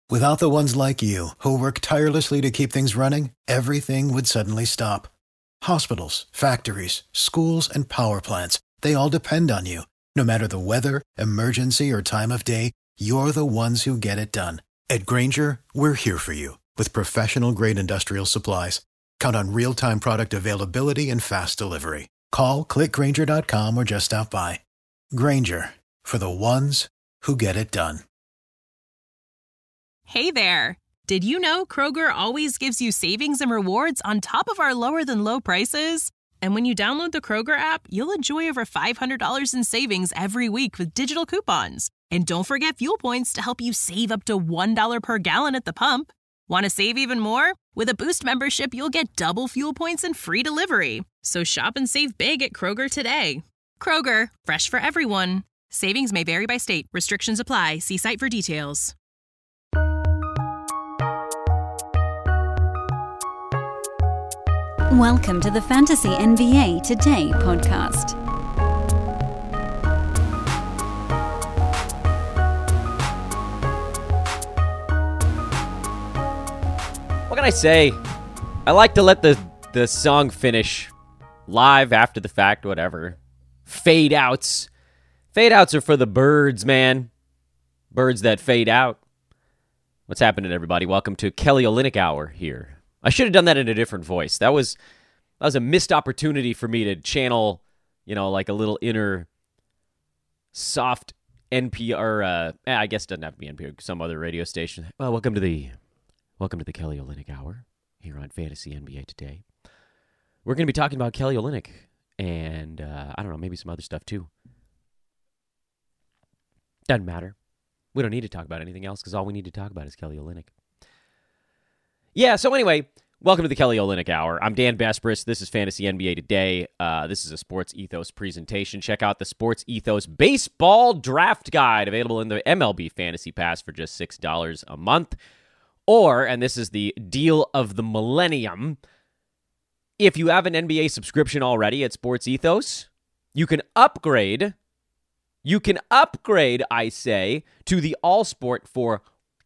Without the ones like you, who work tirelessly to keep things running, everything would suddenly stop. Hospitals, factories, schools, and power plants, they all depend on you. No matter the weather, emergency, or time of day, you're the ones who get it done. At Grainger, we're here for you with professional-grade industrial supplies. Count on real-time product availability and fast delivery. Call, click Grainger.com, or just stop by. Grainger, for the ones who get it done. Hey there! Did you know Kroger always gives you savings and rewards on top of our lower-than-low prices? And when you download the Kroger app, you'll enjoy over $500 in savings every week with digital coupons. And don't forget fuel points to help you save up to $1 per gallon at the pump. Want to save even more? With a Boost membership, you'll get double fuel points and free delivery. So shop and save big at Kroger today. Kroger, fresh for everyone. Savings may vary by state. Restrictions apply. See site for details. Welcome to the Fantasy NBA Today podcast. What can I say? I like to let the song finish live after the fact, whatever. Fade outs. Fade outs are for the birds, man. Birds that fade out. What's happening, everybody? Welcome to Kelly Olynyk Hour here. I should have done that in a different voice. That was a missed opportunity for me to channel, like a little inner soft NPR. I guess it doesn't have to be NPR, some other radio station. Well, welcome to the Kelly Olynyk Hour here on Fantasy NBA Today. We're going to be talking about Kelly Olynyk and I don't know, maybe some other stuff too. Doesn't matter. We don't need to talk about anything else because all we need to talk about is Kelly Olynyk. Yeah, so anyway, welcome to the Kelly Olynyk Hour. I'm Dan Besbris. This is Fantasy NBA Today. This is a Sports Ethos presentation. Check out the Sports Ethos Baseball Draft Guide, available in the MLB Fantasy Pass for just $6 a month. Or, and this is the deal of the millennium, if you have an NBA subscription already at Sports Ethos, you can upgrade, I say, to the All Sport for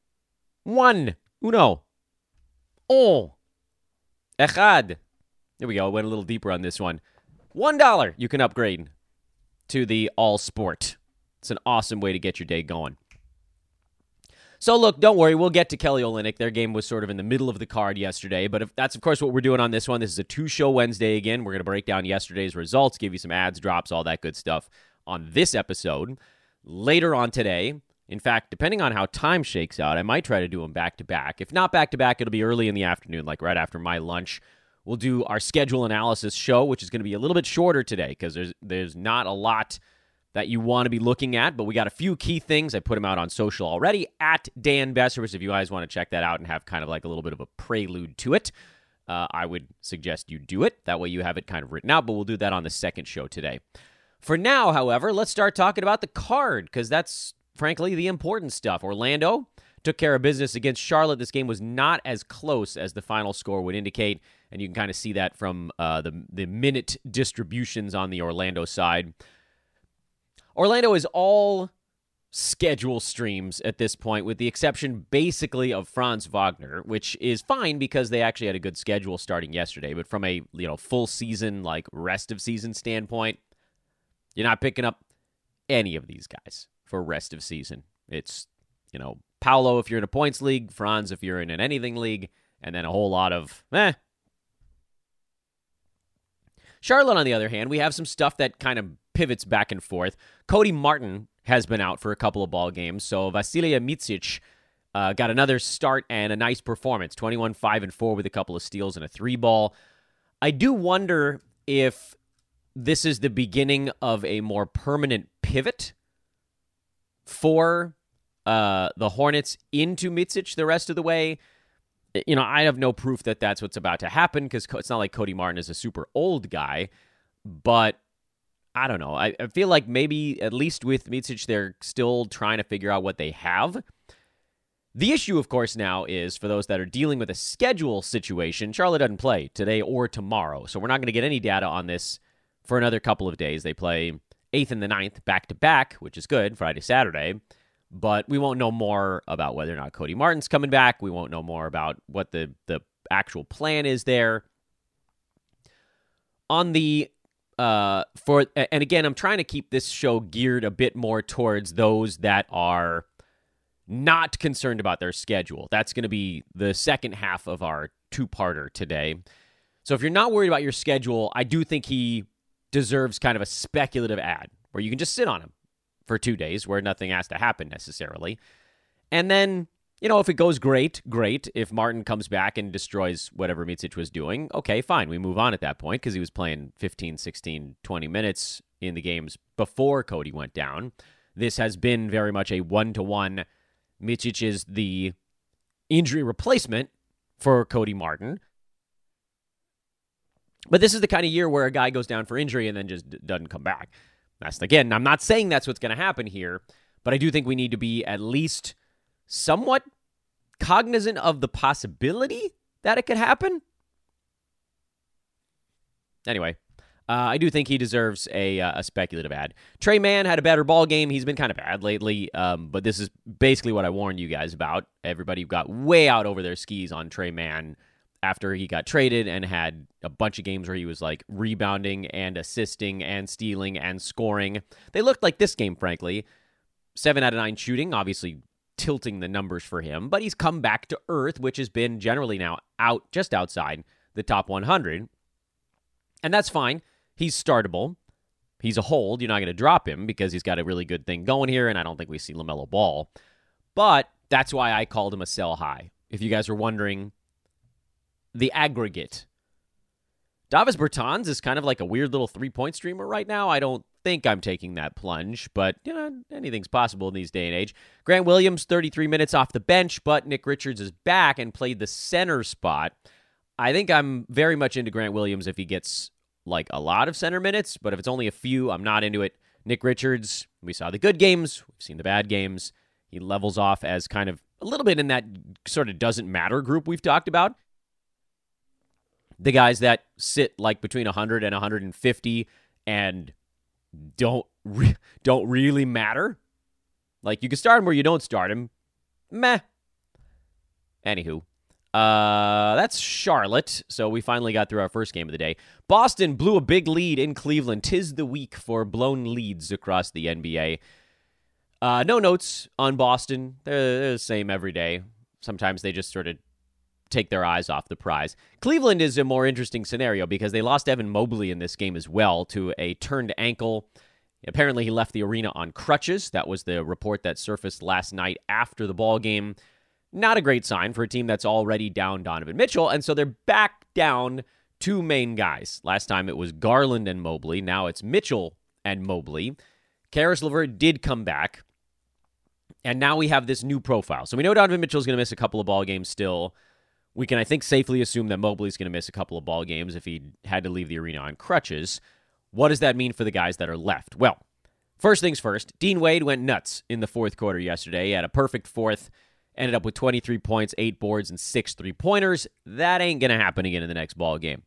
Echad. There we go. I went a little deeper on this one. $1 you can upgrade to the All Sport. It's an awesome way to get your day going. So look, don't worry. We'll get to Kelly Olynyk. Their game was sort of in the middle of the card yesterday, but that's, of course, what we're doing on this one. This is a two-show Wednesday again. We're going to break down yesterday's results, give you some ads, drops, all that good stuff on this episode. Later on today, in fact, depending on how time shakes out, I might try to do them back-to-back. If not back-to-back, it'll be early in the afternoon, like right after my lunch. We'll do our schedule analysis show, which is going to be a little bit shorter today because there's not a lot that you want to be looking at, but we got a few key things. I put them out on social already, at Dan Besseris. If you guys want to check that out and have kind of like a little bit of a prelude to it, I would suggest you do it. That way you have it kind of written out, but we'll do that on the second show today. For now, however, let's start talking about the card because that's frankly the important stuff. Orlando took care of business against Charlotte. This game was not as close as the final score would indicate, and you can kind of see that from the minute distributions on the Orlando side. Orlando is all schedule streams at this point, with the exception basically of Franz Wagner, which is fine because they actually had a good schedule starting yesterday. But from a full season, like rest of season standpoint, you're not picking up any of these guys for rest of season. It's, Paolo if you're in a points league, Franz if you're in an anything league, and then a whole lot of Charlotte, on the other hand, we have some stuff that kind of pivots back and forth. Cody Martin has been out for a couple of ball games, so Vasilija Micic got another start and a nice performance, 21-5-4 with a couple of steals and a 3-ball. I do wonder if this is the beginning of a more permanent pivot for the Hornets into Micic the rest of the way. I have no proof that that's what's about to happen because it's not like Cody Martin is a super old guy, but I don't know. I feel like maybe, at least with Micic, they're still trying to figure out what they have. The issue, of course, now is, for those that are dealing with a schedule situation, Charlotte doesn't play today or tomorrow, so we're not going to get any data on this for another couple of days. They play 8th and the 9th back-to-back, which is good, Friday, Saturday. But we won't know more about whether or not Cody Martin's coming back. We won't know more about what the actual plan is there. On the and again, I'm trying to keep this show geared a bit more towards those that are not concerned about their schedule. That's going to be the second half of our two-parter today. So if you're not worried about your schedule, I do think he deserves kind of a speculative ad where you can just sit on him for 2 days where nothing has to happen necessarily. And then, if it goes great. If Martin comes back and destroys whatever Micic was doing, okay, fine. We move on at that point because he was playing 15, 16, 20 minutes in the games before Cody went down. This has been very much a one-to-one. Micic is the injury replacement for Cody Martin. But this is the kind of year where a guy goes down for injury and then just doesn't come back. Again, I'm not saying that's what's going to happen here, but I do think we need to be at least somewhat cognizant of the possibility that it could happen. Anyway, I do think he deserves a speculative ad. Tre Mann had a better ball game. He's been kind of bad lately, but this is basically what I warned you guys about. Everybody got way out over their skis on Tre Mann after he got traded and had a bunch of games where he was like rebounding and assisting and stealing and scoring. They looked like this game, frankly. 7 out of 9 shooting, obviously tilting the numbers for him, but he's come back to earth, which has been generally now just outside the top 100. And that's fine. He's startable. He's a hold. You're not going to drop him because he's got a really good thing going here, and I don't think we see LaMelo Ball. But that's why I called him a sell high. If you guys were wondering, the aggregate. Davis Bertans is kind of like a weird little three-point streamer right now. I don't think I'm taking that plunge, but anything's possible in these day and age. Grant Williams, 33 minutes off the bench, but Nick Richards is back and played the center spot. I think I'm very much into Grant Williams if he gets like a lot of center minutes, but if it's only a few, I'm not into it. Nick Richards, we saw the good games, we've seen the bad games. He levels off as kind of a little bit in that sort of doesn't matter group we've talked about. The guys that sit like between 100 and 150 and don't really matter. Like you can start him or you don't start him. Meh. Anywho, that's Charlotte. So we finally got through our first game of the day. Boston blew a big lead in Cleveland. 'Tis the week for blown leads across the NBA. No notes on Boston. They're the same every day. Sometimes they just sort of take their eyes off the prize. Cleveland is a more interesting scenario because they lost Evan Mobley in this game as well to a turned ankle. Apparently, he left the arena on crutches. That was the report that surfaced last night after the ball game. Not a great sign for a team that's already down Donovan Mitchell, and so they're back down 2 main guys. Last time it was Garland and Mobley. Now it's Mitchell and Mobley. Caris LeVert did come back, and now we have this new profile. So we know Donovan Mitchell's going to miss a couple of ball games still. We can, I think, safely assume that Mobley's going to miss a couple of ball games if he had to leave the arena on crutches. What does that mean for the guys that are left? Well, first things first, Dean Wade went nuts in the fourth quarter yesterday. He had a perfect fourth, ended up with 23 points, 8 boards, and 6 3-pointers. That ain't going to happen again in the next ball game.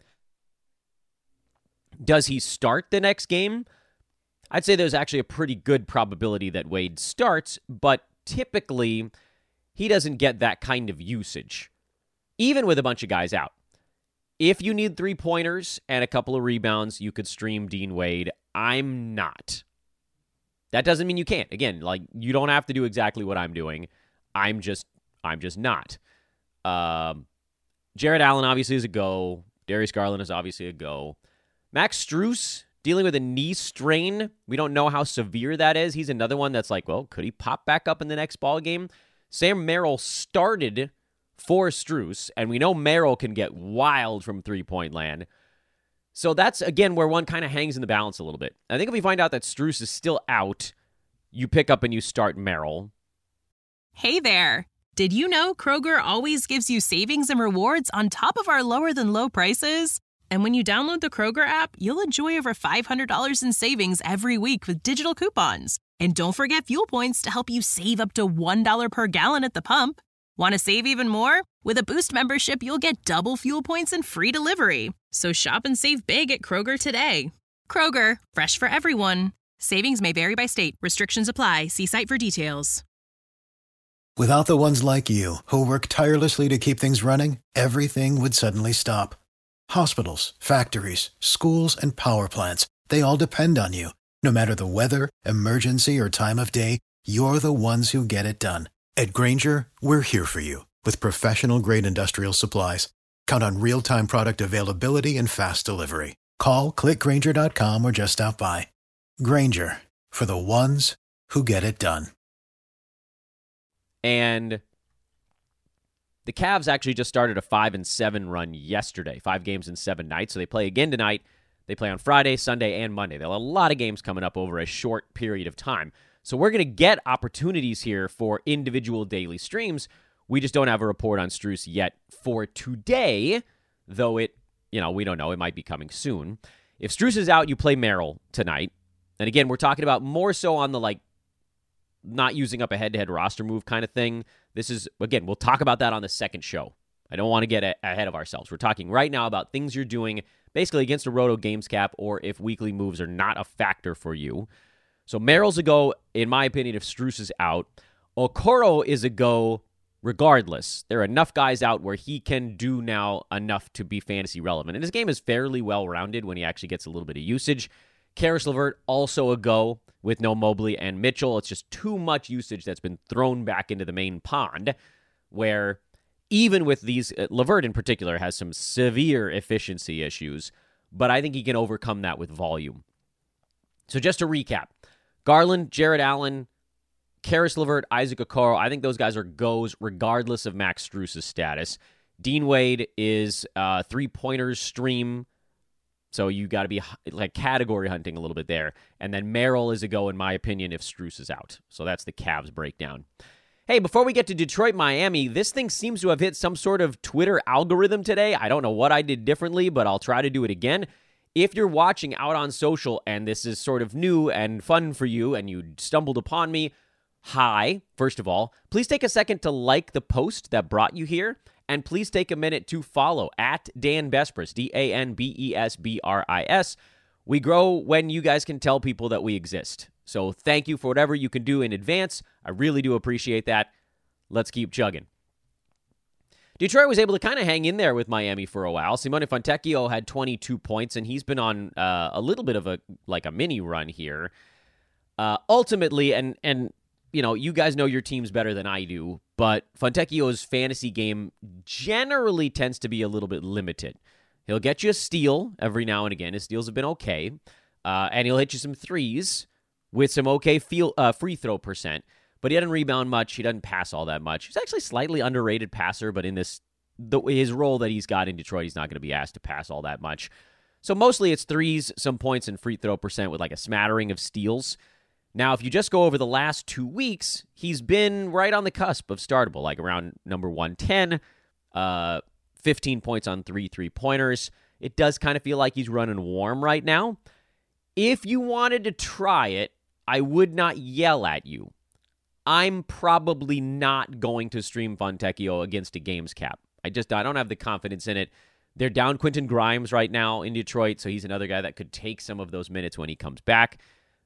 Does he start the next game? I'd say there's actually a pretty good probability that Wade starts, but typically he doesn't get that kind of usage, even with a bunch of guys out. If you need 3-pointers and a couple of rebounds, you could stream Dean Wade. I'm not. That doesn't mean you can't. Again, like you don't have to do exactly what I'm doing. I'm just not. Jared Allen obviously is a go. Darius Garland is obviously a go. Max Strus dealing with a knee strain. We don't know how severe that is. He's another one that's like, well, could he pop back up in the next ball game? Sam Merrill started for Strus, and we know Merrill can get wild from three-point land. So that's, again, where one kind of hangs in the balance a little bit. I think if we find out that Strus is still out, you pick up and you start Merrill. Hey there. Did you know Kroger always gives you savings and rewards on top of our lower-than-low prices? And when you download the Kroger app, you'll enjoy over $500 in savings every week with digital coupons. And don't forget fuel points to help you save up to $1 per gallon at the pump. Want to save even more? With a Boost membership, you'll get double fuel points and free delivery. So shop and save big at Kroger today. Kroger, fresh for everyone. Savings may vary by state. Restrictions apply. See site for details. Without the ones like you, who work tirelessly to keep things running, everything would suddenly stop. Hospitals, factories, schools, and power plants, they all depend on you. No matter the weather, emergency, or time of day, you're the ones who get it done. At Grainger, we're here for you with professional-grade industrial supplies. Count on real-time product availability and fast delivery. Call, clickgrainger.com, or just stop by. Grainger, for the ones who get it done. And the Cavs actually just started a 5-7 run yesterday, 5 games in 7 nights. So they play again tonight. They play on Friday, Sunday, and Monday. They'll have a lot of games coming up over a short period of time. So we're going to get opportunities here for individual daily streams. We just don't have a report on Strus yet for today, though we don't know. It might be coming soon. If Strus is out, you play Merrill tonight. And again, we're talking about more so on the not using up a head-to-head roster move kind of thing. This is, again, we'll talk about that on the second show. I don't want to get ahead of ourselves. We're talking right now about things you're doing basically against a Roto Games cap or if weekly moves are not a factor for you. So Merrill's a go, in my opinion, if Strus is out. Okoro is a go regardless. There are enough guys out where he can do now enough to be fantasy relevant. And his game is fairly well-rounded when he actually gets a little bit of usage. Karis LeVert, also a go with no Mobley and Mitchell. It's just too much usage that's been thrown back into the main pond, where even with these, LeVert in particular has some severe efficiency issues, but I think he can overcome that with volume. So just to recap, Garland, Jared Allen, Karis LeVert, Isaac Okoro, I think those guys are goes regardless of Max Strus' status. Dean Wade is three-pointers stream, so you got to be category hunting a little bit there. And then Merrill is a go, in my opinion, if Strus is out. So that's the Cavs breakdown. Hey, before we get to Detroit, Miami, this thing seems to have hit some sort of Twitter algorithm today. I don't know what I did differently, but I'll try to do it again. If you're watching out on social and this is sort of new and fun for you and you stumbled upon me, hi, first of all. Please take a second to like the post that brought you here. And please take a minute to follow at Dan Besbris, DANBESBRIS. We grow when you guys can tell people that we exist. So thank you for whatever you can do in advance. I really do appreciate that. Let's keep chugging. Detroit was able to kind of hang in there with Miami for a while. Simone Fontecchio had 22 points, and he's been on a little bit of a mini run here. Ultimately, and you guys know your teams better than I do, but Fontecchio's fantasy game generally tends to be a little bit limited. He'll get you a steal every now and again. His steals have been okay. And he'll hit you some threes with some okay free throw percent. But he doesn't rebound much. He doesn't pass all that much. He's actually a slightly underrated passer, but in his role that he's got in Detroit, he's not going to be asked to pass all that much. So mostly it's threes, some points, and free throw percent with a smattering of steals. Now, if you just go over the last 2 weeks, he's been right on the cusp of startable, around number 110, 15 points on 3 3-pointers. It does kind of feel like he's running warm right now. If you wanted to try it, I would not yell at you. I'm probably not going to stream Fontecchio against a games cap. I don't have the confidence in it. They're down Quentin Grimes right now in Detroit, so he's another guy that could take some of those minutes when he comes back.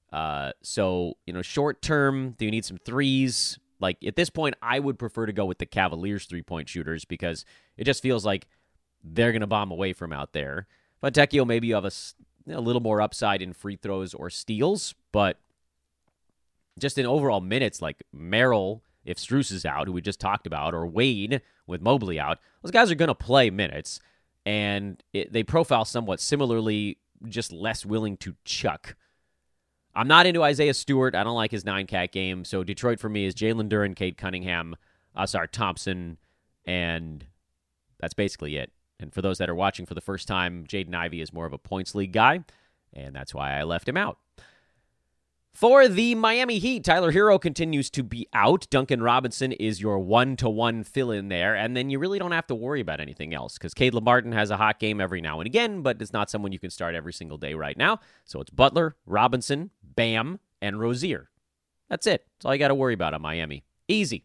Short term, do you need some threes? At this point, I would prefer to go with the Cavaliers 3-point shooters because it just feels like they're going to bomb away from out there. Fontecchio, maybe you have a little more upside in free throws or steals, but just in overall minutes, Merrill, if Strus is out, who we just talked about, or Wade with Mobley out, those guys are going to play minutes, and they profile somewhat similarly, just less willing to chuck. I'm not into Isaiah Stewart. I don't like his 9-cat game. So Detroit for me is Jalen Duren, Cade Cunningham, Asar Thompson, and that's basically it. And for those that are watching for the first time, Jaden Ivey is more of a points league guy, and that's why I left him out. For the Miami Heat, Tyler Hero continues to be out. Duncan Robinson is your 1-to-1 fill-in there, and then you really don't have to worry about anything else because Caleb Martin has a hot game every now and again, but it's not someone you can start every single day right now. So it's Butler, Robinson, Bam, and Rozier. That's it. That's all you got to worry about on Miami. Easy.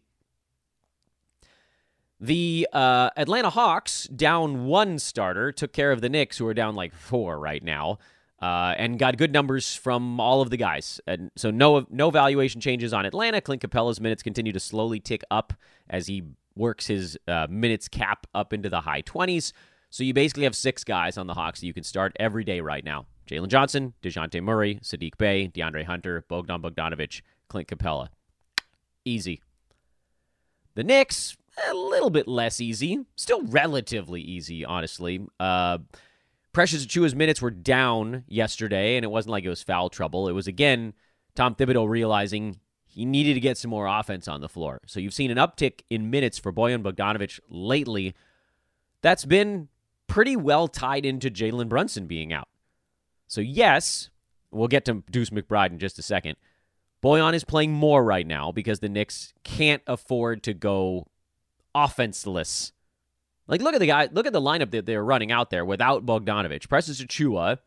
The Atlanta Hawks, down 1 starter, took care of the Knicks, who are down 4 right now. and got good numbers from all of the guys. And so no valuation changes on Atlanta. Clint Capella's minutes continue to slowly tick up as he works his minutes cap up into the high 20s. So you basically have 6 guys on the Hawks that you can start every day right now. Jalen Johnson, DeJounte Murray, Saddiq Bey, DeAndre Hunter, Bogdan Bogdanovic, Clint Capella. Easy. The Knicks, a little bit less easy. Still relatively easy, honestly. Precious Achiuwa's minutes were down yesterday, and it wasn't like it was foul trouble. It was, again, Tom Thibodeau realizing he needed to get some more offense on the floor. So you've seen an uptick in minutes for Bojan Bogdanovic lately. That's been pretty well tied into Jalen Brunson being out. So yes, we'll get to Deuce McBride in just a second. Bojan is playing more right now because the Knicks can't afford to go offenseless. Like, look at the lineup that they're running out there without Bogdanovic. Precious Achiuwa,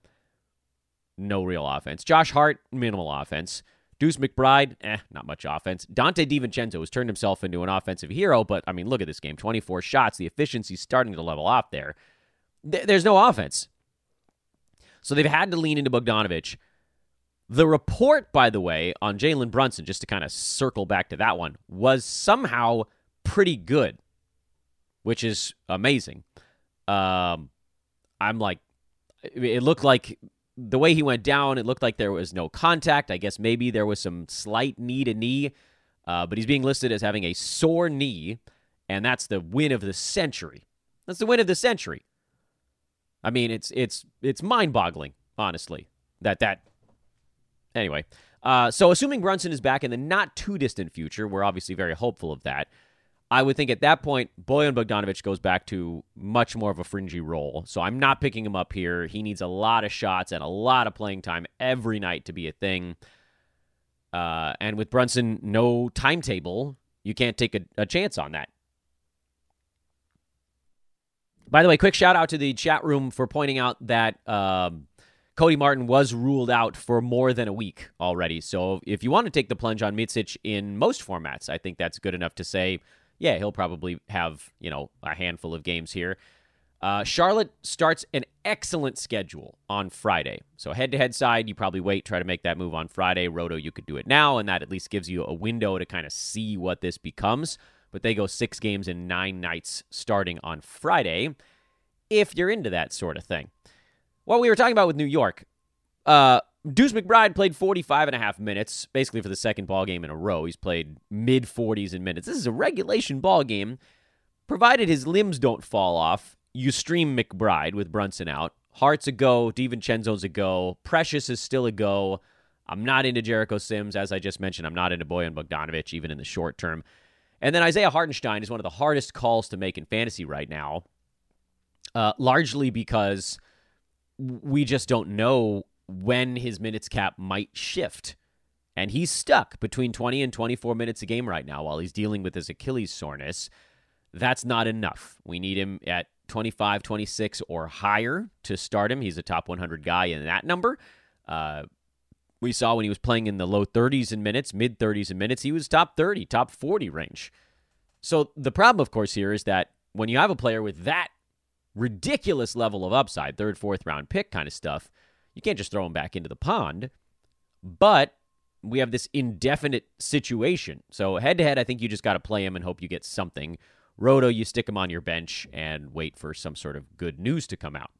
no real offense. Josh Hart, minimal offense. Deuce McBride, not much offense. Dante DiVincenzo has turned himself into an offensive hero, but, I mean, look at this game. 24 shots. The efficiency's starting to level off there. There's no offense. So they've had to lean into Bogdanovic. The report, by the way, on Jalen Brunson, just to kind of circle back to that one, was somehow pretty good, which is amazing. I'm like, it looked like the way he went down, it looked like there was no contact. I guess maybe there was some slight knee to knee, but he's being listed as having a sore knee, and that's the win of the century. That's the win of the century. I mean, it's mind-boggling, honestly. Anyway, so assuming Brunson is back in the not-too-distant future, we're obviously very hopeful of that, I would think at that point, Bojan Bogdanovic goes back to much more of a fringy role. So I'm not picking him up here. He needs a lot of shots and a lot of playing time every night to be a thing. And with Brunson, no timetable, you can't take a chance on that. By the way, quick shout out to the chat room for pointing out that Cody Martin was ruled out for more than a week already. So if you want to take the plunge on Micic in most formats, I think that's good enough to say, yeah, he'll probably have, a handful of games here. Charlotte starts an excellent schedule on Friday. So head-to-head side, you probably try to make that move on Friday. Roto, you could do it now, and that at least gives you a window to kind of see what this becomes. But they go 6 games in 9 nights starting on Friday, if you're into that sort of thing. What we were talking about with New York, Deuce McBride played 45 and a half minutes, basically for the second ball game in a row. He's played mid-40s in minutes. This is a regulation ball game. Provided his limbs don't fall off, you stream McBride with Brunson out. Hart's a go. DiVincenzo's a go. Precious is still a go. I'm not into Jericho Sims. As I just mentioned, I'm not into Bojan Bogdanovic, even in the short term. And then Isaiah Hartenstein is one of the hardest calls to make in fantasy right now, largely because we just don't know when his minutes cap might shift. And he's stuck between 20 and 24 minutes a game right now while he's dealing with his Achilles soreness. That's not enough. We need him at 25, 26 or higher to start him. He's a top 100 guy in that number. We saw when he was playing in the low 30s in minutes, mid 30s in minutes, he was top 30, top 40 range. So the problem, of course, here is that when you have a player with that ridiculous level of upside, 3rd, 4th round pick kind of stuff, you can't just throw him back into the pond. But we have this indefinite situation. So head-to-head, I think you just got to play him and hope you get something. Roto, you stick him on your bench and wait for some sort of good news to come out.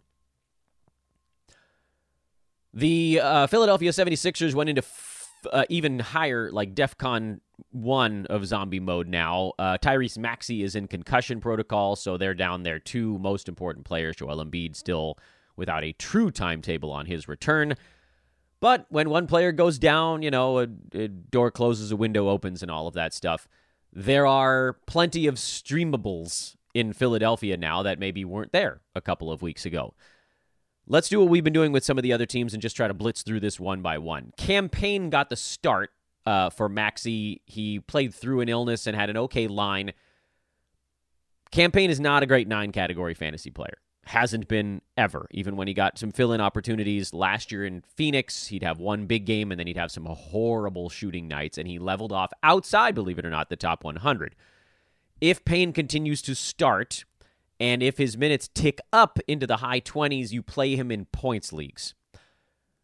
The Philadelphia 76ers went into even higher, like DEFCON 1 of zombie mode now. Tyrese Maxey is in concussion protocol, so they're down their 2 most important players. Joel Embiid still without a true timetable on his return. But when one player goes down, a door closes, a window opens, and all of that stuff. There are plenty of streamables in Philadelphia now that maybe weren't there a couple of weeks ago. Let's do what we've been doing with some of the other teams and just try to blitz through this one by one. Campaign got the start for Maxey. He played through an illness and had an okay line. Campaign is not a great 9-category fantasy player. Hasn't been ever. Even when he got some fill-in opportunities last year in Phoenix, he'd have one big game and then he'd have some horrible shooting nights, and he leveled off outside, believe it or not, the top 100. If Payne continues to start, and if his minutes tick up into the high 20s, you play him in points leagues.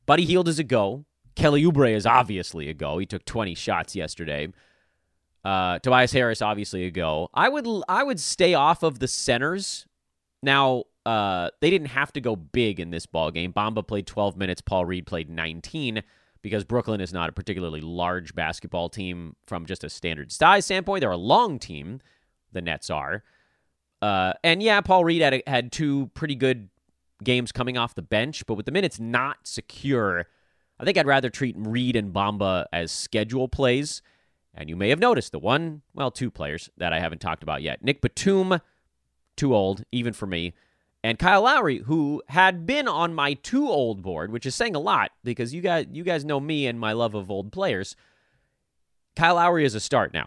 Buddy Hield is a go. Kelly Oubre is obviously a go. He took 20 shots yesterday. Tobias Harris, obviously a go. I would stay off of the centers. Now, they didn't have to go big in this ball game. Bamba played 12 minutes. Paul Reed played 19 because Brooklyn is not a particularly large basketball team from just a standard size standpoint. They're a long team. The Nets are. And yeah, Paul Reed had two pretty good games coming off the bench, but with the minutes not secure, I think I'd rather treat Reed and Bamba as schedule plays. And you may have noticed two players that I haven't talked about yet. Nick Batum, too old, even for me. And Kyle Lowry, who had been on my too old board, which is saying a lot because you guys know me and my love of old players. Kyle Lowry is a start now.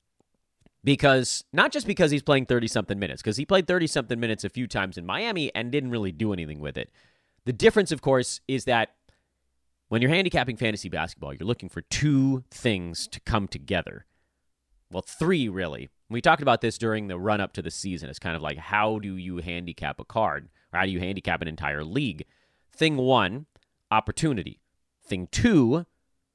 Not just because he's playing 30-something minutes, because he played 30-something minutes a few times in Miami and didn't really do anything with it. The difference, of course, is that when you're handicapping fantasy basketball, you're looking for two things to come together. Well, three, really. We talked about this during the run-up to the season. It's kind of like, how do you handicap a card? Or how do you handicap an entire league? Thing one, opportunity. Thing two,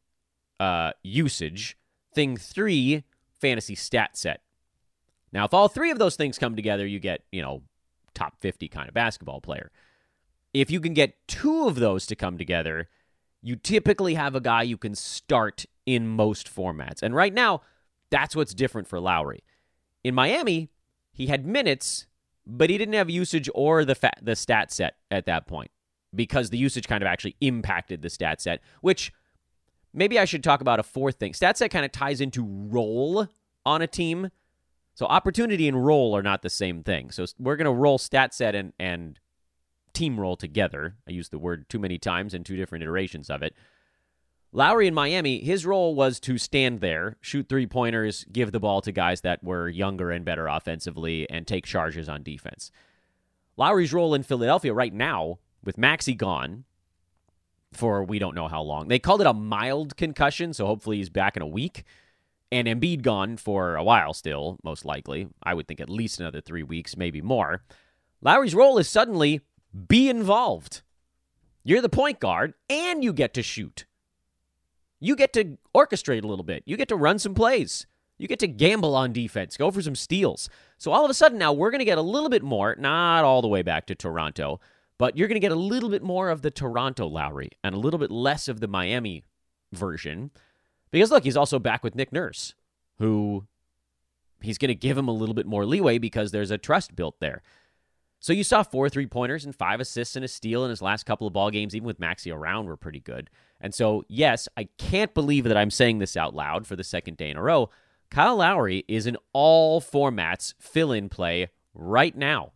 usage. Thing three, fantasy stat set. Now, if all three of those things come together, you get, top 50 kind of basketball player. If you can get two of those to come together, you typically have a guy you can start in most formats. And right now, that's what's different for Lowry. In Miami, he had minutes, but he didn't have usage or the stat set at that point because the usage kind of actually impacted the stat set, which maybe I should talk about a fourth thing. Stat set kind of ties into role on a team. So opportunity and role are not the same thing. So we're going to roll stat set and team role together. I used the word too many times in two different iterations of it. Lowry in Miami, his role was to stand there, shoot three-pointers, give the ball to guys that were younger and better offensively, and take charges on defense. Lowry's role in Philadelphia right now, with Maxey gone for we don't know how long. They called it a mild concussion, so hopefully he's back in a week. And Embiid gone for a while still, most likely. I would think at least another 3 weeks, maybe more. Lowry's role is suddenly be involved. You're the point guard, and you get to shoot. You get to orchestrate a little bit. You get to run some plays. You get to gamble on defense, go for some steals. So all of a sudden now we're going to get a little bit more, not all the way back to Toronto, but you're going to get a little bit more of the Toronto Lowry and a little bit less of the Miami version. Because look, he's also back with Nick Nurse, who he's going to give him a little bit more leeway because there's a trust built there. So you saw 4 3-pointers and 5 assists and a steal in his last couple of ball games, even with Maxey around, were pretty good. And so, yes, I can't believe that I'm saying this out loud for the second day in a row. Kyle Lowry is in all formats fill-in play right now.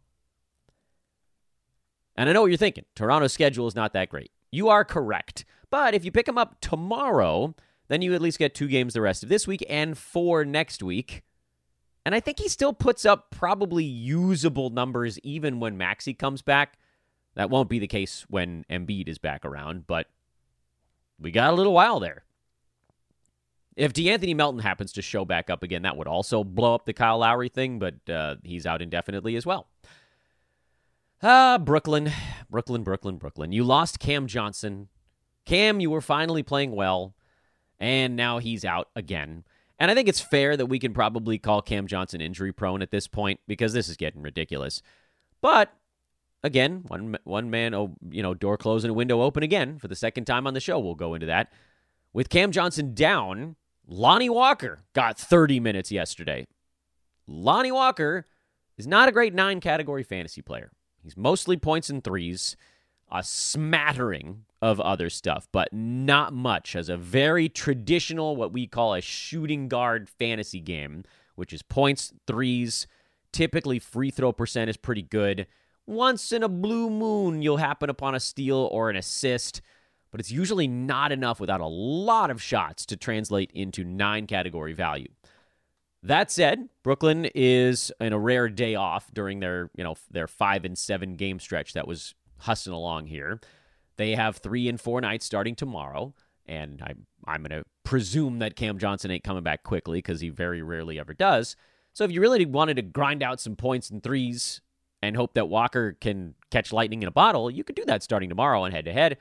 And I know what you're thinking. Toronto's schedule is not that great. You are correct. But if you pick him up tomorrow, then you at least get 2 games the rest of this week and 4 next week. And I think he still puts up probably usable numbers even when Maxey comes back. That won't be the case when Embiid is back around, but we got a little while there. If DeAnthony Melton happens to show back up again, that would also blow up the Kyle Lowry thing, but he's out indefinitely as well. Brooklyn. You lost Cam Johnson. Cam, you were finally playing well, and now he's out again. And I think it's fair that we can probably call Cam Johnson injury prone at this point because this is getting ridiculous. But again, one man, door closed and a window open again for the second time on the show. We'll go into that. With Cam Johnson down, Lonnie Walker got 30 minutes yesterday. Lonnie Walker is not a great 9-category fantasy player. He's mostly points and threes, a smattering of other stuff, but not much. As a very traditional, what we call a shooting guard fantasy game, which is points, threes, typically free throw percent is pretty good. Once in a blue moon, you'll happen upon a steal or an assist, but it's usually not enough without a lot of shots to translate into 9-category value. That said, Brooklyn is in a rare day off during their 5-7 game stretch that was hustling along here. They have 3 and 4 nights starting tomorrow, and I'm going to presume that Cam Johnson ain't coming back quickly because he very rarely ever does. So if you really wanted to grind out some points and threes and hope that Walker can catch lightning in a bottle, you could do that starting tomorrow on head-to-head.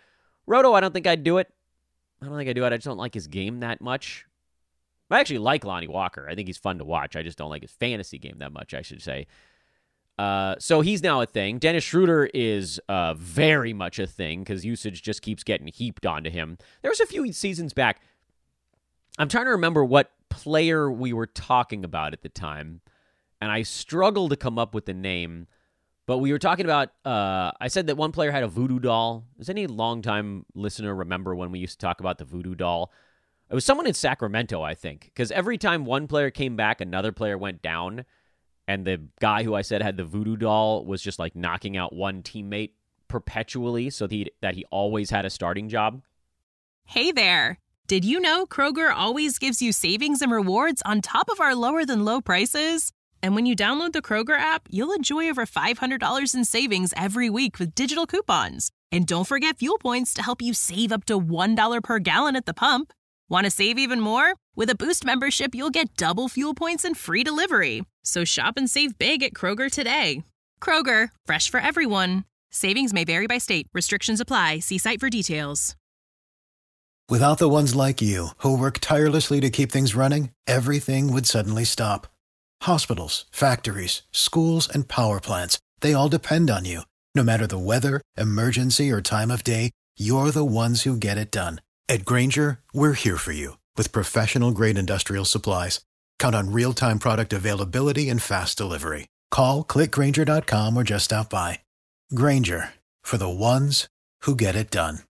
Roto, I don't think I'd do it. I just don't like his game that much. I actually like Lonnie Walker. I think he's fun to watch. I just don't like his fantasy game that much, I should say. So he's now a thing. Dennis Schroeder is very much a thing because usage just keeps getting heaped onto him. There was a few seasons back. I'm trying to remember what player we were talking about at the time, and I struggle to come up with the name. But we were talking about, I said that one player had a voodoo doll. Does any longtime listener remember when we used to talk about the voodoo doll? It was someone in Sacramento, I think, because every time one player came back, another player went down, and the guy who I said had the voodoo doll was just like knocking out one teammate perpetually so that he always had a starting job. Hey there. Did you know Kroger always gives you savings and rewards on top of our lower than low prices? And when you download the Kroger app, you'll enjoy over $500 in savings every week with digital coupons. And don't forget fuel points to help you save up to $1 per gallon at the pump. Want to save even more? With a Boost membership, you'll get double fuel points and free delivery. So shop and save big at Kroger today. Kroger, fresh for everyone. Savings may vary by state. Restrictions apply. See site for details. Without the ones like you, who work tirelessly to keep things running, everything would suddenly stop. Hospitals, factories, schools, and power plants, they all depend on you. No matter the weather, emergency, or time of day, you're the ones who get it done. At Grainger, we're here for you with professional-grade industrial supplies. Count on real-time product availability and fast delivery. Call, click Grainger.com, or just stop by. Grainger, for the ones who get it done.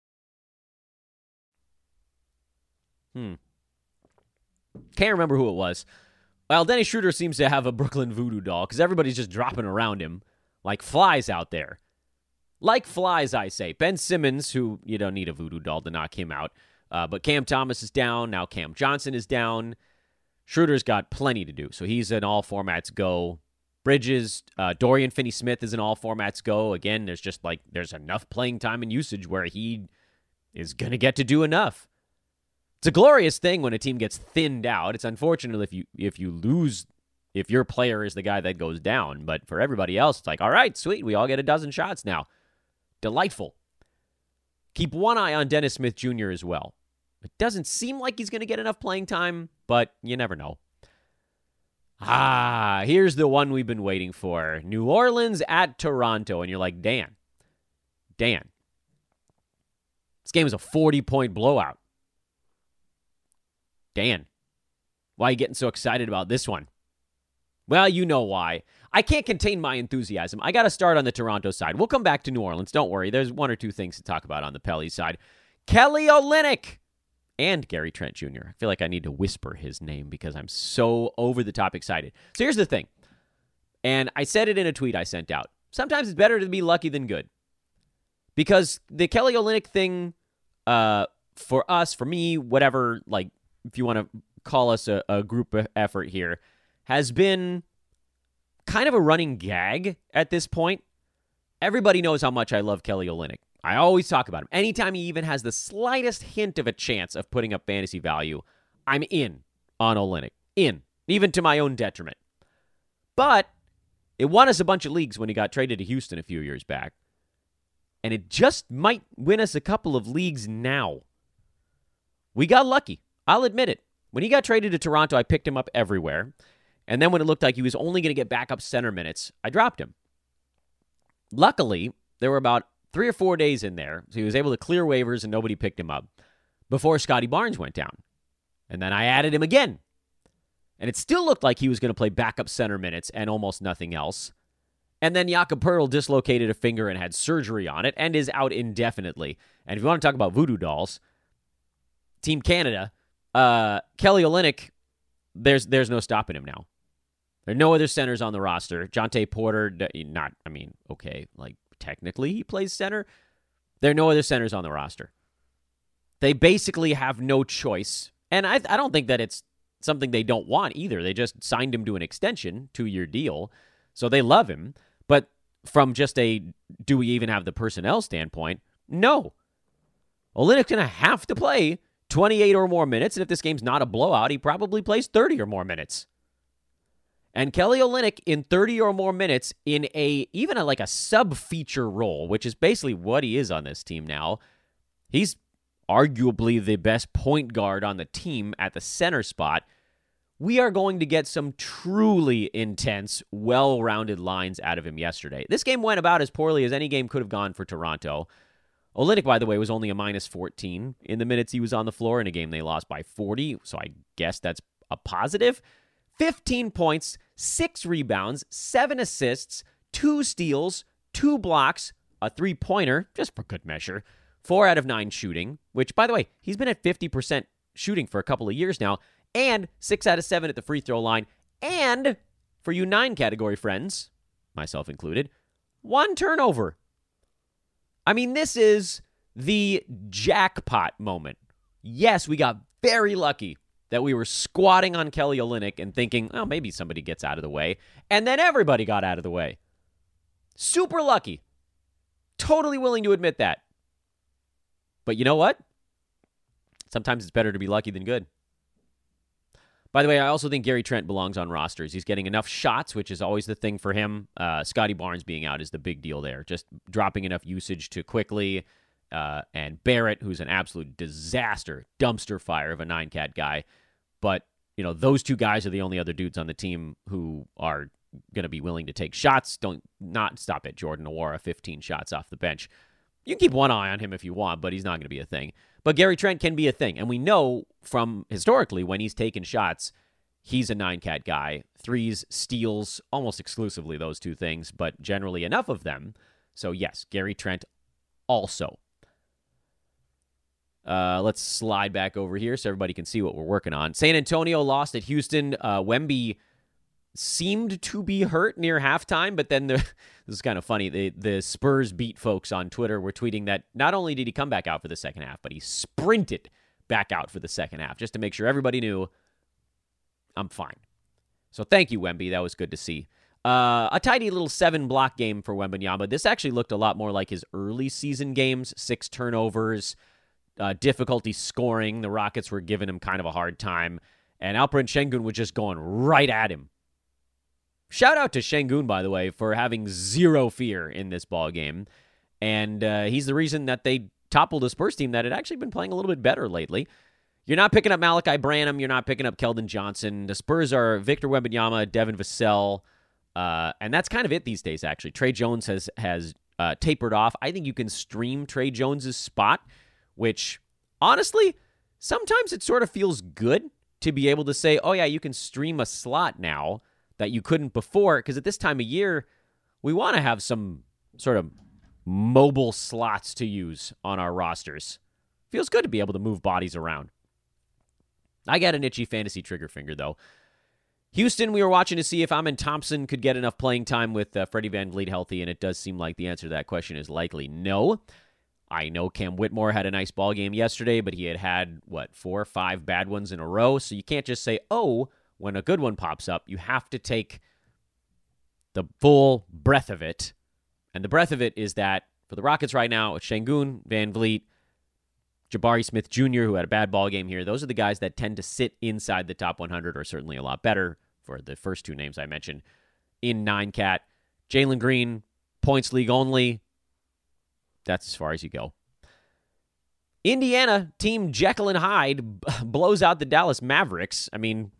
Can't remember who it was. Well, Dennis Schroeder seems to have a Brooklyn voodoo doll because everybody's just dropping around him like flies out there. Like flies, I say. Ben Simmons, who you don't need a voodoo doll to knock him out. But Cam Thomas is down. Now Cam Johnson is down. Schroeder's got plenty to do. So he's an all formats go. Bridges, Dorian Finney-Smith is an all formats go. Again, there's enough playing time and usage where he is going to get to do enough. It's a glorious thing when a team gets thinned out. It's unfortunate if you lose, if your player is the guy that goes down. But for everybody else, it's like, all right, sweet, we all get a dozen shots now. Delightful. Keep one eye on Dennis Smith Jr. as well. It doesn't seem like he's going to get enough playing time, but you never know. Here's the one we've been waiting for. New Orleans at Toronto. And you're like, Dan, this game is a 40-point blowout. Dan, why are you getting so excited about this one? Well, you know why. I can't contain my enthusiasm. I got to start on the Toronto side. We'll come back to New Orleans. Don't worry. There's one or two things to talk about on the Pelly side. Kelly Olynyk and Gary Trent Jr. I feel like I need to whisper his name because I'm so over the top excited. So here's the thing. And I said it in a tweet I sent out. Sometimes it's better to be lucky than good. Because the Kelly Olynyk thing, for us, for me, whatever, like, if you want to call us a group effort here, has been kind of a running gag at this point. Everybody knows how much I love Kelly Olynyk. I always talk about him. Anytime he even has the slightest hint of a chance of putting up fantasy value, I'm in on Olynyk. In. Even to my own detriment. But it won us a bunch of leagues when he got traded to Houston a few years back. And it just might win us a couple of leagues now. We got lucky. I'll admit it. When he got traded to Toronto, I picked him up everywhere. And then when it looked like he was only going to get backup center minutes, I dropped him. Luckily, there were about 3 or 4 days in there, so he was able to clear waivers and nobody picked him up before Scotty Barnes went down. And then I added him again. And it still looked like he was going to play backup center minutes and almost nothing else. And then Jakob Poeltl dislocated a finger and had surgery on it and is out indefinitely. And if you want to talk about voodoo dolls, Team Canada, Kelly Olynyk, there's no stopping him now. There are no other centers on the roster. Jonte Porter, technically he plays center. There are no other centers on the roster. They basically have no choice. And I don't think that it's something they don't want either. They just signed him to an extension, 2-year deal. So they love him. But from just a do we even have the personnel standpoint, no. Olynyk's going to have to play 28 or more minutes, and if this game's not a blowout, he probably plays 30 or more minutes. And Kelly Olynyk in 30 or more minutes in a sub-feature role, which is basically what he is on this team now, He's arguably the best point guard on the team at the center spot. We are going to get some truly intense, well-rounded lines out of him yesterday. This game went about as poorly as any game could have gone for Toronto. Olynyk, by the way, was only a minus 14 in the minutes he was on the floor in a game they lost by 40, so I guess that's a positive. 15 points, 6 rebounds, 7 assists, 2 steals, 2 blocks, a 3-pointer, just for good measure, 4 out of 9 shooting, which, by the way, he's been at 50% shooting for a couple of years now, and 6 out of 7 at the free throw line, and, for you 9 category friends, myself included, 1 turnover. I mean, this is the jackpot moment. Yes, we got very lucky that we were squatting on Kelly Olynyk and thinking, oh, maybe somebody gets out of the way, and then everybody got out of the way. Super lucky. Totally willing to admit that. But you know what? Sometimes it's better to be lucky than good. By the way, I also think Gary Trent belongs on rosters. He's getting enough shots, which is always the thing for him. Scotty Barnes being out is the big deal there. Just dropping enough usage too quickly. And Barrett, who's an absolute disaster, dumpster fire of a 9-cat guy. But, you know, those 2 guys are the only other dudes on the team who are going to be willing to take shots. Not stop it, Jordan Nwora, 15 shots off the bench. You can keep one eye on him if you want, but he's not going to be a thing. But Gary Trent can be a thing. And we know from historically when he's taken shots, he's a 9-cat guy. Threes, steals, almost exclusively those 2 things, but generally enough of them. So yes, Gary Trent also. Let's slide back over here so everybody can see what we're working on. San Antonio lost at Houston. Wemby seemed to be hurt near halftime, but then this is kind of funny. The Spurs beat folks on Twitter were tweeting that not only did he come back out for the second half, but he sprinted back out for the second half just to make sure everybody knew I'm fine. So thank you, Wemby. That was good to see. A tidy little 7-block game for Wembanyama. This actually looked a lot more like his early season games. 6 turnovers, difficulty scoring. The Rockets were giving him kind of a hard time, and Alperen Şengün was just going right at him. Shout out to Şengün, by the way, for having zero fear in this ball game. And he's the reason that they toppled a Spurs team that had actually been playing a little bit better lately. You're not picking up Malachi Branham. You're not picking up Keldon Johnson. The Spurs are Victor Wembanyama, Devin Vassell, and that's kind of it these days, actually. Trey Jones has tapered off. I think you can stream Trey Jones's spot, which, honestly, sometimes it sort of feels good to be able to say, oh, yeah, you can stream a slot now that you couldn't before, because at this time of year, we want to have some sort of mobile slots to use on our rosters. Feels good to be able to move bodies around. I got an itchy fantasy trigger finger, though. Houston, we were watching to see if Amen Thompson could get enough playing time with Freddie VanVleet healthy, and it does seem like the answer to that question is likely no. I know Cam Whitmore had a nice ball game yesterday, but he had 4 or 5 bad ones in a row, so you can't just say, oh, when a good one pops up, you have to take the full breadth of it. And the breadth of it is that for the Rockets right now, it's Şengün, VanVleet, Jabari Smith Jr., who had a bad ball game here. Those are the guys that tend to sit inside the top 100, or certainly a lot better for the first 2 names I mentioned in 9-cat. Jalen Green, points league only. That's as far as you go. Indiana, Team Jekyll and Hyde, blows out the Dallas Mavericks. I mean,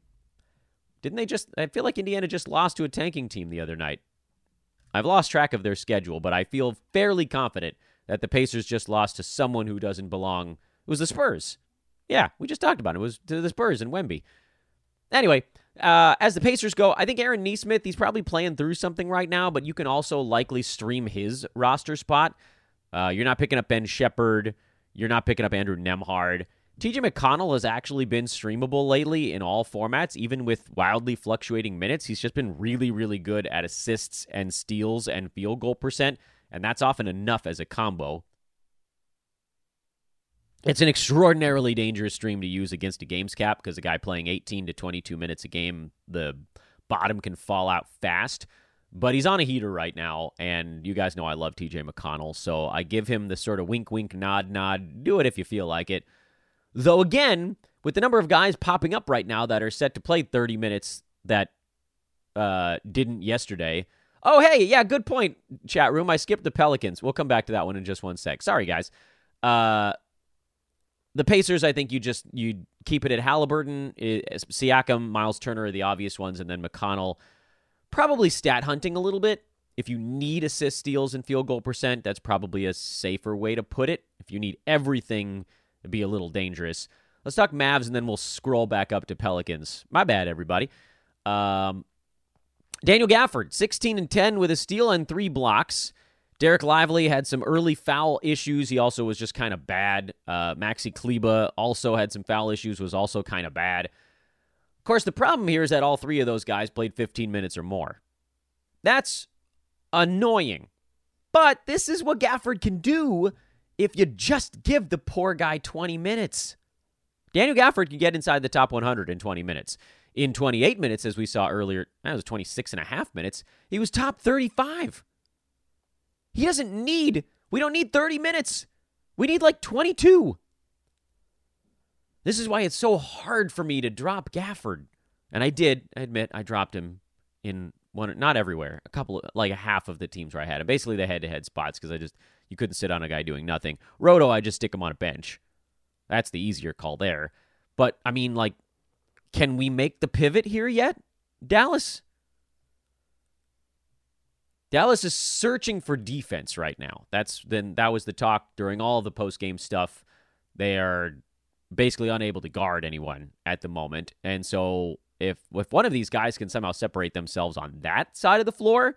I feel like Indiana just lost to a tanking team the other night. I've lost track of their schedule, but I feel fairly confident that the Pacers just lost to someone who doesn't belong. It was the Spurs. Yeah, we just talked about it. It was to the Spurs and Wemby. Anyway, as the Pacers go, I think Aaron Nesmith, he's probably playing through something right now, but you can also likely stream his roster spot. You're not picking up Ben Shepherd. You're not picking up Andrew Nembhard. TJ McConnell has actually been streamable lately in all formats, even with wildly fluctuating minutes. He's just been really, really good at assists and steals and field goal percent, and that's often enough as a combo. It's an extraordinarily dangerous stream to use against a games cap because a guy playing 18 to 22 minutes a game, the bottom can fall out fast. But he's on a heater right now, and you guys know I love TJ McConnell, so I give him the sort of wink, wink, nod, nod. Do it if you feel like it. Though, again, with the number of guys popping up right now that are set to play 30 minutes that didn't yesterday. Oh, hey, yeah, good point, chat room. I skipped the Pelicans. We'll come back to that one in just one sec. Sorry, guys. The Pacers, I think you keep it at Halliburton, Siakam, Miles Turner are the obvious ones, and then McConnell probably stat hunting a little bit. If you need assists, steals, and field goal percent, that's probably a safer way to put it. If you need everything, it'd be a little dangerous. Let's talk Mavs, and then we'll scroll back up to Pelicans. My bad, everybody. Daniel Gafford, 16-10 with a steal and 3 blocks. Derek Lively had some early foul issues. He also was just kind of bad. Maxi Kleba also had some foul issues, was also kind of bad. Of course, the problem here is that all 3 of those guys played 15 minutes or more. That's annoying. But this is what Gafford can do if you just give the poor guy 20 minutes. Daniel Gafford can get inside the top 100 in 20 minutes. In 28 minutes, as we saw earlier, that was 26 and a half minutes, he was top 35. We don't need 30 minutes. We need like 22. This is why it's so hard for me to drop Gafford. And I admit, I dropped him in one, not everywhere, like a half of the teams where I had him. Basically the head-to-head spots because you couldn't sit on a guy doing nothing. Roto, I just stick him on a bench. That's the easier call there. But, I mean, like, can we make the pivot here yet? Dallas is searching for defense right now. That was the talk during all the post-game stuff. They are basically unable to guard anyone at the moment. And so if one of these guys can somehow separate themselves on that side of the floor,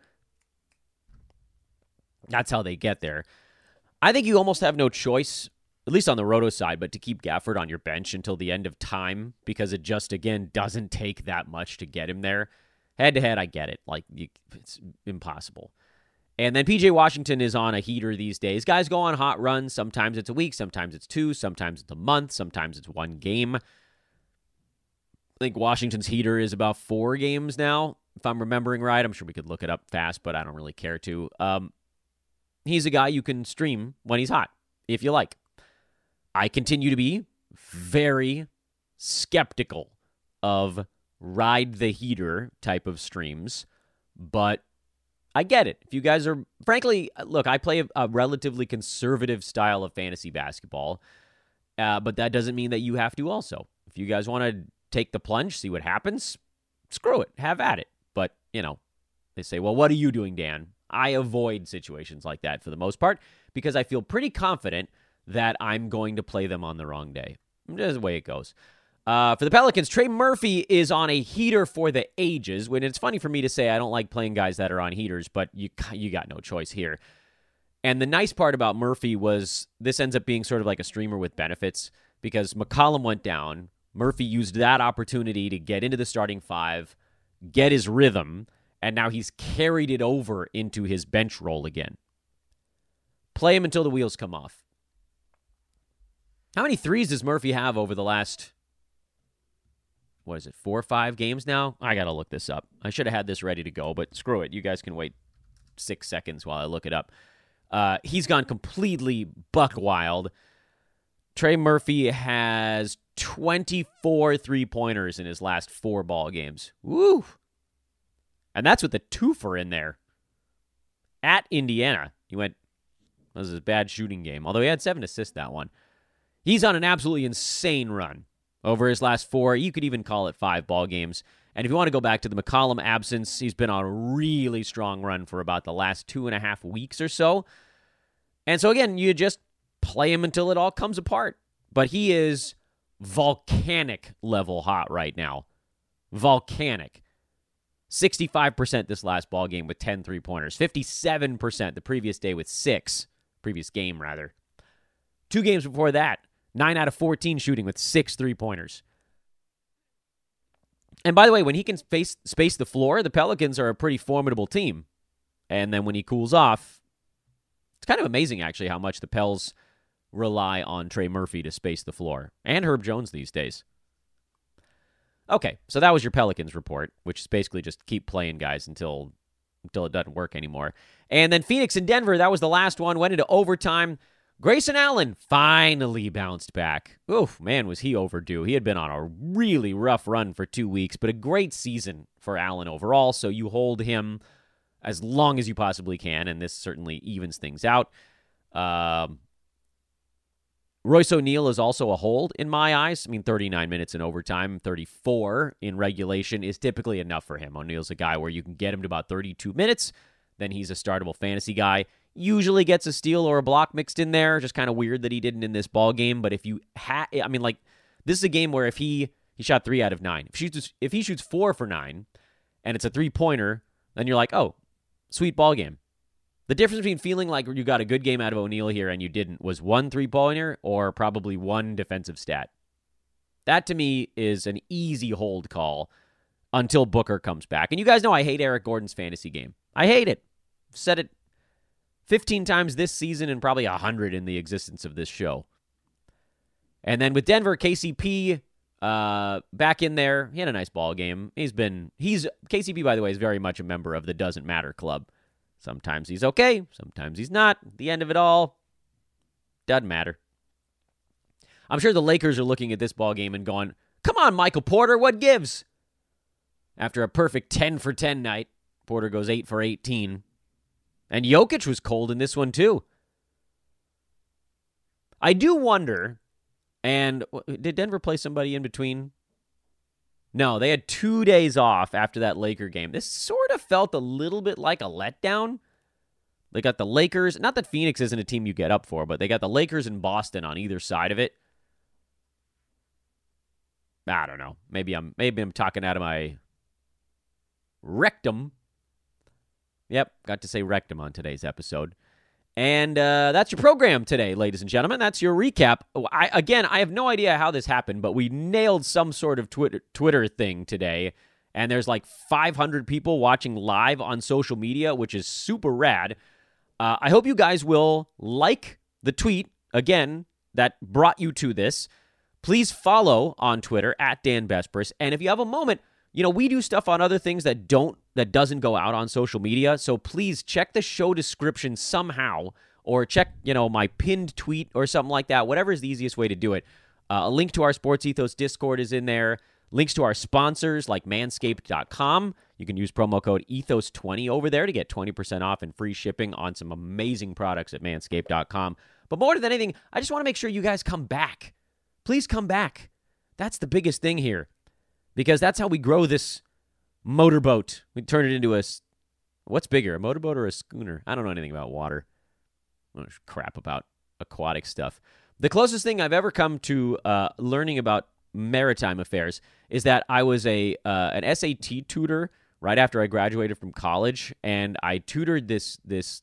that's how they get there. I think you almost have no choice, at least on the Roto side, but to keep Gafford on your bench until the end of time because it just, again, doesn't take that much to get him there. Head-to-head, I get it. It's impossible. And then P.J. Washington is on a heater these days. Guys go on hot runs. Sometimes it's a week. Sometimes it's 2. Sometimes it's a month. Sometimes it's 1 game. I think Washington's heater is about 4 games now, if I'm remembering right. I'm sure we could look it up fast, but I don't really care to. He's a guy you can stream when he's hot, if you like. I continue to be very skeptical of ride the heater type of streams, but I get it. If you guys are, frankly, look, I play a relatively conservative style of fantasy basketball, but that doesn't mean that you have to also. If you guys want to take the plunge, see what happens, screw it, have at it. But, they say, well, what are you doing, Dan? I avoid situations like that for the most part because I feel pretty confident that I'm going to play them on the wrong day. That's the way it goes. For the Pelicans, Trey Murphy is on a heater for the ages. When it's funny for me to say I don't like playing guys that are on heaters, but you got no choice here. And the nice part about Murphy was this ends up being sort of like a streamer with benefits because McCollum went down. Murphy used that opportunity to get into the starting 5, get his rhythm, and now he's carried it over into his bench role again. Play him until the wheels come off. How many threes does Murphy have over the last 4 or 5 games now? I got to look this up. I should have had this ready to go, but screw it. You guys can wait 6 seconds while I look it up. He's gone completely buck wild. Trey Murphy has 24 three-pointers in his last 4 ball games. Woo! And that's with the twofer in there. At Indiana, that was a bad shooting game, although he had 7 assists that one. He's on an absolutely insane run over his last 4. You could even call it 5 ball games. And if you want to go back to the McCollum absence, he's been on a really strong run for about the last 2.5 weeks or so. And so, again, you just play him until it all comes apart. But he is volcanic level hot right now. Volcanic. 65% this last ball game with 10 3-pointers. 57% the previous day with 6. Previous game, rather. 2 games before that, 9 out of 14 shooting with 6 3-pointers. And by the way, when he can space the floor, the Pelicans are a pretty formidable team. And then when he cools off, it's kind of amazing, actually, how much the Pels rely on Trey Murphy to space the floor. And Herb Jones these days. Okay, so that was your Pelicans report, which is basically just keep playing guys until it doesn't work anymore. And then Phoenix and Denver, that was the last one, went into overtime. Grayson Allen finally bounced back. Oof, man, was he overdue. He had been on a really rough run for 2 weeks, but a great season for Allen overall, so you hold him as long as you possibly can, and this certainly evens things out. Royce O'Neal is also a hold in my eyes. I mean, 39 minutes in overtime, 34 in regulation is typically enough for him. O'Neal's a guy where you can get him to about 32 minutes, then he's a startable fantasy guy. Usually gets a steal or a block mixed in there. Just kind of weird that he didn't in this ball game. But if you this is a game where if he shot 3 out of 9. If he shoots 4 for 9 and it's a 3-pointer, then you're like, oh, sweet ball game. The difference between feeling like you got a good game out of O'Neal here and you didn't was 1 3-pointer or probably 1 defensive stat. That to me is an easy hold call until Booker comes back. And you guys know I hate Eric Gordon's fantasy game. I hate it. I've said it 15 times this season and probably 100 in the existence of this show. And then with Denver, KCP back in there. He had a nice ball game. KCP, by the way, is very much a member of the Doesn't Matter Club. Sometimes he's okay. Sometimes he's not. At the end of it all, doesn't matter. I'm sure the Lakers are looking at this ball game and going, come on, Michael Porter, what gives? After a perfect 10 for 10 night, Porter goes 8 for 18. And Jokic was cold in this one too. I do wonder, and did Denver play somebody in between? No, they had 2 days off after that Laker game. This sort of felt a little bit like a letdown. They got the Lakers. Not that Phoenix isn't a team you get up for, but they got the Lakers and Boston on either side of it. I don't know. Maybe I'm talking out of my rectum. Yep, got to say rectum on today's episode. And that's your program today, ladies and gentlemen. That's your recap. I have no idea how this happened, but we nailed some sort of Twitter thing today. And there's like 500 people watching live on social media, which is super rad. I hope you guys will like the tweet, again, that brought you to this. Please follow on Twitter at Dan Besbris. And if you have a moment, we do stuff on other things that doesn't go out on social media. So please check the show description somehow, or check, my pinned tweet or something like that. Whatever is the easiest way to do it. A link to our Sports Ethos Discord is in there. Links to our sponsors like Manscaped.com. You can use promo code Ethos20 over there to get 20% off and free shipping on some amazing products at Manscaped.com. But more than anything, I just want to make sure you guys come back. Please come back. That's the biggest thing here. Because that's how we grow this motorboat. We turn it into what's bigger, a motorboat or a schooner? I don't know anything about water. I don't know crap about aquatic stuff. The closest thing I've ever come to learning about maritime affairs is that I was an SAT tutor right after I graduated from college, and I tutored this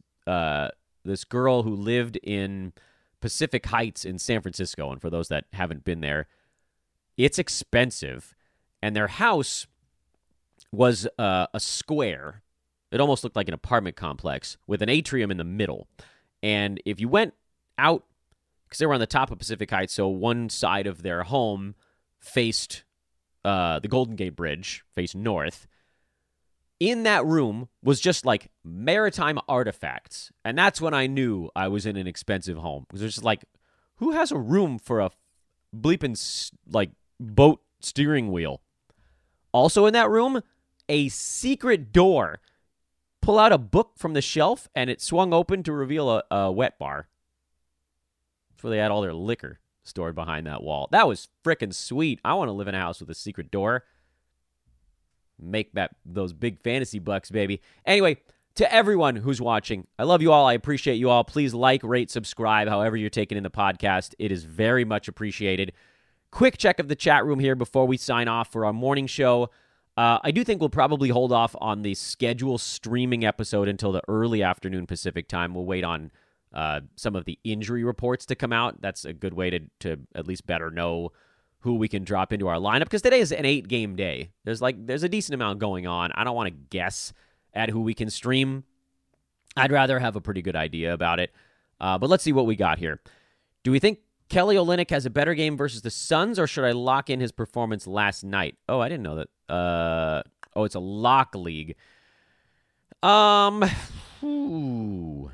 girl who lived in Pacific Heights in San Francisco. And for those that haven't been there, it's expensive. And their house was a square. It almost looked like an apartment complex with an atrium in the middle. And if you went out, because they were on the top of Pacific Heights, so one side of their home faced the Golden Gate Bridge, faced north. In that room was just like maritime artifacts. And that's when I knew I was in an expensive home. Because it's just like, who has a room for a bleeping boat steering wheel? Also in that room, a secret door. Pull out a book from the shelf, and it swung open to reveal a wet bar. That's where they had all their liquor stored behind that wall. That was frickin' sweet. I want to live in a house with a secret door. Make those big fantasy bucks, baby. Anyway, to everyone who's watching, I love you all. I appreciate you all. Please like, rate, subscribe, however you're taking in the podcast. It is very much appreciated. Quick check of the chat room here before we sign off for our morning show. I do think we'll probably hold off on the schedule streaming episode until the early afternoon Pacific time. We'll wait on some of the injury reports to come out. That's a good way to at least better know who we can drop into our lineup, because today is an 8-game day. There's a decent amount going on. I don't want to guess at who we can stream. I'd rather have a pretty good idea about it. But let's see what we got here. Do we think Kelly Olynyk has a better game versus the Suns, or should I lock in his performance last night? Oh, I didn't know that. It's a lock league. You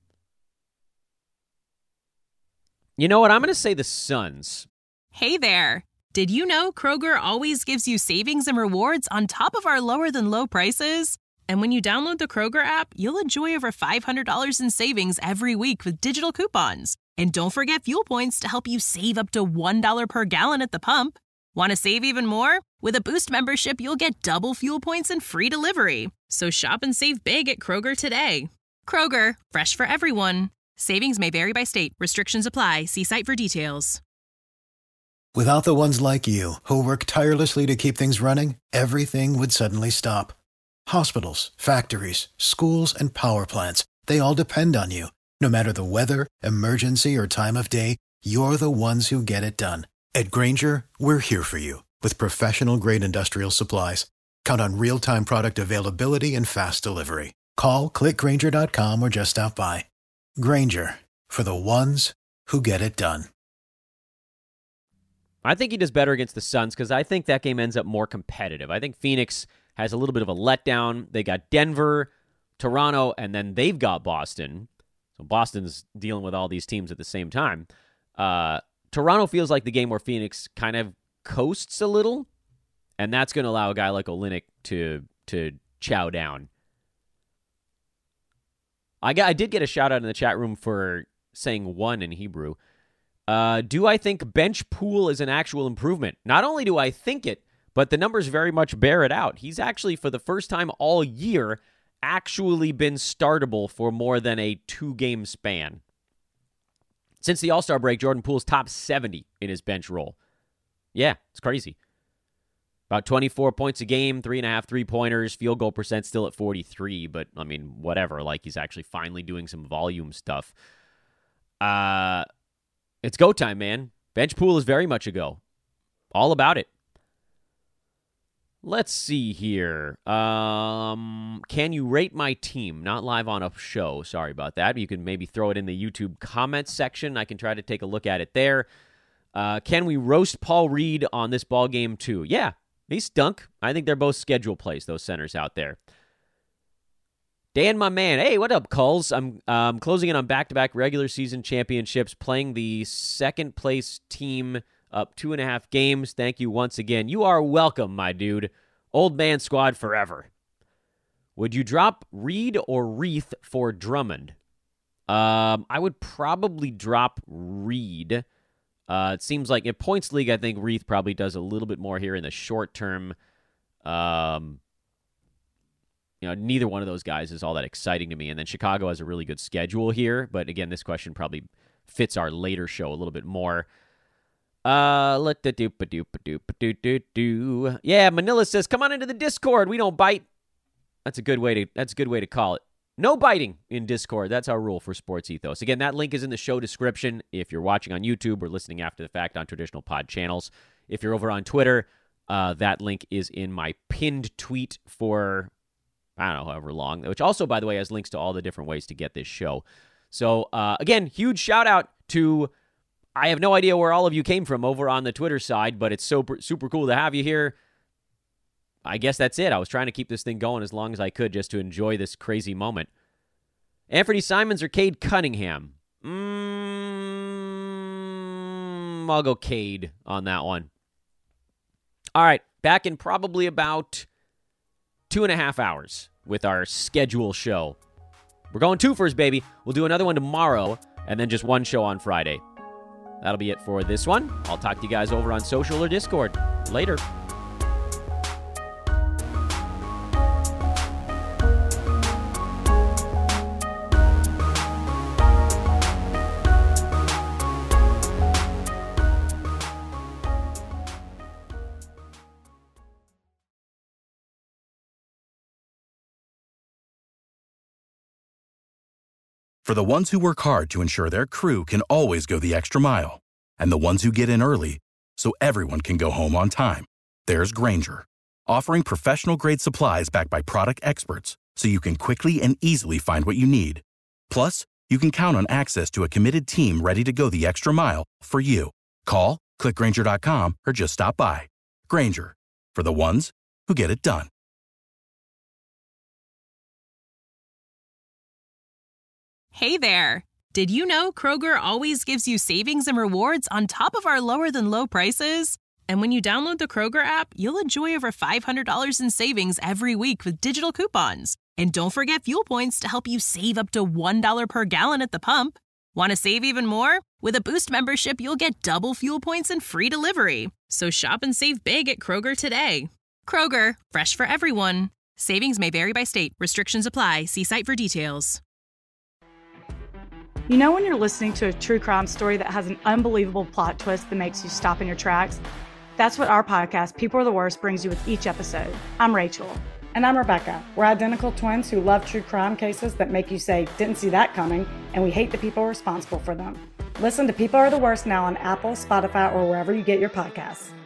know what? I'm going to say the Suns. Hey there. Did you know Kroger always gives you savings and rewards on top of our lower-than-low prices? And when you download the Kroger app, you'll enjoy over $500 in savings every week with digital coupons. And don't forget fuel points to help you save up to $1 per gallon at the pump. Want to save even more? With a Boost membership, you'll get double fuel points and free delivery. So shop and save big at Kroger today. Kroger, fresh for everyone. Savings may vary by state. Restrictions apply. See site for details. Without the ones like you, who work tirelessly to keep things running, everything would suddenly stop. Hospitals, factories, schools, and power plants, they all depend on you. No matter the weather, emergency, or time of day, you're the ones who get it done. At Grainger, we're here for you with professional-grade industrial supplies. Count on real-time product availability and fast delivery. Call, click Grainger.com, or just stop by. Grainger, for the ones who get it done. I think he does better against the Suns because I think that game ends up more competitive. I think Phoenix has a little bit of a letdown. They got Denver, Toronto, and then they've got Boston. So Boston's dealing with all these teams at the same time. Toronto feels like the game where Phoenix kind of coasts a little, and that's going to allow a guy like Olynyk to chow down. I did get a shout out in the chat room for saying one in Hebrew. Do I think bench Poole is an actual improvement? Not only do I think it, but the numbers very much bear it out. He's actually, for the first time all year, actually been startable for more than a 2-game span. Since the All-Star break, Jordan Poole's top 70 in his bench role. Yeah, it's crazy. About 24 points a game, 3.5 3-pointers, field goal percent still at 43, but, I mean, whatever. Like, he's actually finally doing some volume stuff. It's go time, man. Bench Poole is very much a go. All about it. Let's see here. Can you rate my team? Not live on a show. Sorry about that. You can maybe throw it in the YouTube comments section. I can try to take a look at it there. Can we roast Paul Reed on this ball game too? Yeah, he stunk. I think they're both schedule plays, those centers out there. Dan, my man. Hey, what up, Culls? I'm closing in on back-to-back regular season championships, playing the second-place team up 2.5 games. Thank you once again. You are welcome, my dude. Old man squad forever. Would you drop Reed or Reith for Drummond? I would probably drop Reed. It seems like in points league, I think Reith probably does a little bit more here in the short term. Neither one of those guys is all that exciting to me. And then Chicago has a really good schedule here. But again, this question probably fits our later show a little bit more. Yeah, Manila says, come on into the Discord. We don't bite. That's a good way to call it. No biting in Discord. That's our rule for Sports Ethos. Again, that link is in the show description if you're watching on YouTube or listening after the fact on traditional pod channels. If you're over on Twitter, that link is in my pinned tweet for, I don't know, however long, which also, by the way, has links to all the different ways to get this show. So, again, huge shout out to, I have no idea where all of you came from over on the Twitter side, but it's super cool to have you here. I guess that's it. I was trying to keep this thing going as long as I could just to enjoy this crazy moment. Anthony Simons or Cade Cunningham? I'll go Cade on that one. All right, back in probably about 2.5 hours with our schedule show. We're going 2 first, baby. We'll do another one tomorrow and then just one show on Friday. That'll be it for this one. I'll talk to you guys over on social or Discord. Later. For the ones who work hard to ensure their crew can always go the extra mile, and the ones who get in early so everyone can go home on time, there's Grainger, offering professional-grade supplies backed by product experts so you can quickly and easily find what you need. Plus, you can count on access to a committed team ready to go the extra mile for you. Call, click Grainger.com, or just stop by. Grainger, for the ones who get it done. Hey there! Did you know Kroger always gives you savings and rewards on top of our lower-than-low prices? And when you download the Kroger app, you'll enjoy over $500 in savings every week with digital coupons. And don't forget fuel points to help you save up to $1 per gallon at the pump. Want to save even more? With a Boost membership, you'll get double fuel points and free delivery. So shop and save big at Kroger today. Kroger, fresh for everyone. Savings may vary by state. Restrictions apply. See site for details. You know when you're listening to a true crime story that has an unbelievable plot twist that makes you stop in your tracks? That's what our podcast, People Are the Worst, brings you with each episode. I'm Rachel. And I'm Rebecca. We're identical twins who love true crime cases that make you say, didn't see that coming, and we hate the people responsible for them. Listen to People Are the Worst now on Apple, Spotify, or wherever you get your podcasts.